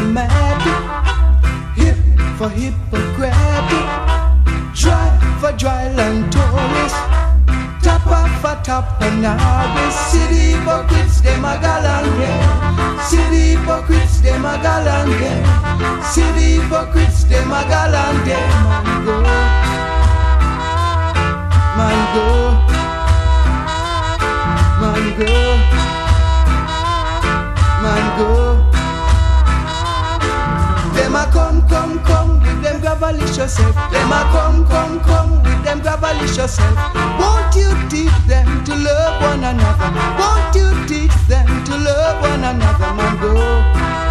diplomat, hip for hypocrite, dry for dryland tourists, top off a top and harvest. City hypocrites, them a galange. City hypocrites, them a galange. City hypocrites, them a galange. Man go, man go, man go. Them a come with them gravalicious self. Them a come with them gravalicious self. Won't you teach them to love one another? Won't you teach them to love one another? Man go.